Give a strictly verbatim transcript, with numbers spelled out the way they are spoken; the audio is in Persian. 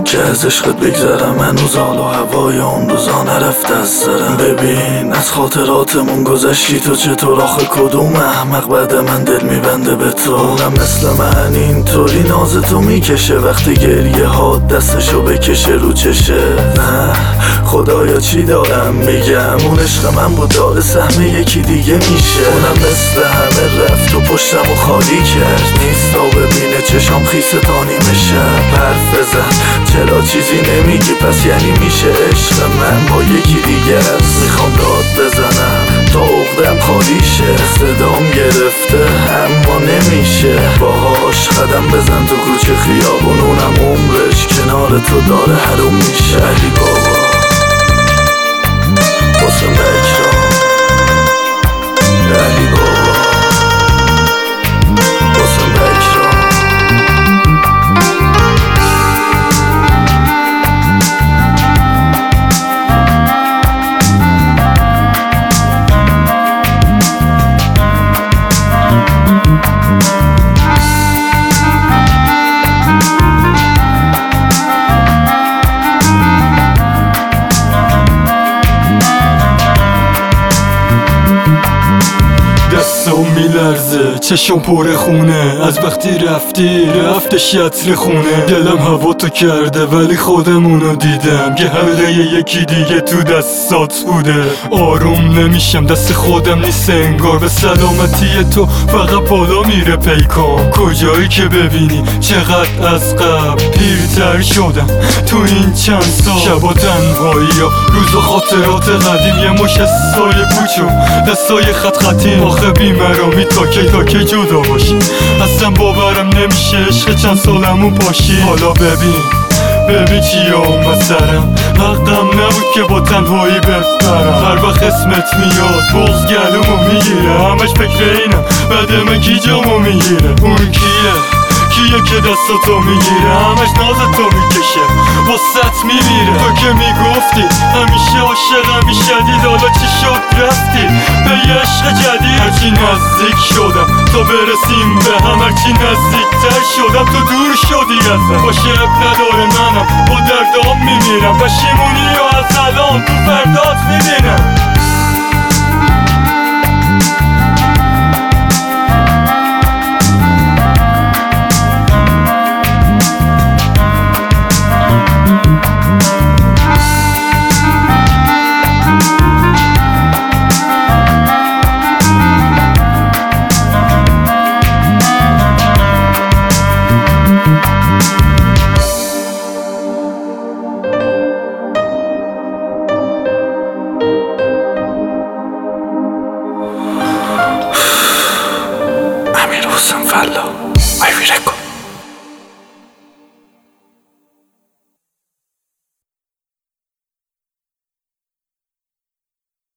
که از عشقت بگذرم. هنوز حال و هوای اون روزا نرفته از سرم. ببین از خاطراتمون گذشتی تو، چطور آخه کدوم احمق بعد من دل میبنده به تو؟ اونم مثل من اینطوری ناز تو میکشه، وقتی گریه ها دستشو بکشه رو چشه. نه خدایا چی دارم میگم، اون عشق من با داره سهم یکی دیگه میشه. اونم مثل همه رفت و پشتم و خالی کرد، نیستا ببینه چشام خیسه تا نیمه شب. حرف بزن چرا چیزی نمیگی، پس یعنی میشه عشق من با یکی دیگه است. میخوام داد بزنم تا عقدم خالی شه، صدام گرفته اما نمیشه باهاش قدم بزن تو کوچه خیابون. اونم عمرش کنار تو داره حروم میشه. علی بابا حسن بکرام، علی بابا حسن بکرام. دستم میلرزه چشم پر خونه، از وقتی رفتی رفتش عطر خونه. دلم هوا تو کرده ولی خودمونو دیدم که حلقه یکی دیگه تو دستات بوده. آروم نمیشم دست خودم نیست انگار، به سلامتی تو فقط بالا میره پیکان. کجایی که ببینی چقدر از قبل پیرتر شدم تو این چند سال. شبا تنهایی یا روز و خاطرات قدیم، یه مش سایه پوچو دستای خط خطیم. آخه بیمرامی تا کی تا کی جدا باشی، اصلا باورم نمیشه عشق چند سالمون پاشی. حالا ببین ببین چی اومد سرم، حقم نبود که با تنهایی بپرم. هر وقت اسمت میاد بغض گلومو میگیره، همش فکر اینم بعد من کی جامو میگیره. اون کیه کیه که دستاتو میگیره، همش نازتو میکشه واسط میمیره. تو که میگفتی همیشه عاشقم میشدید، حالا چی شد رفتی به یه عشق جدید. هرچی نزدیک شدم تا برسیم به هم، هرچی نزدیکتر شدم تو دور شدی ازم. باشه اب نداره منم با دردام میمیرم، پشیمونی و از الان تو فردات میبینم. Amir Hossein Fallo, I will record.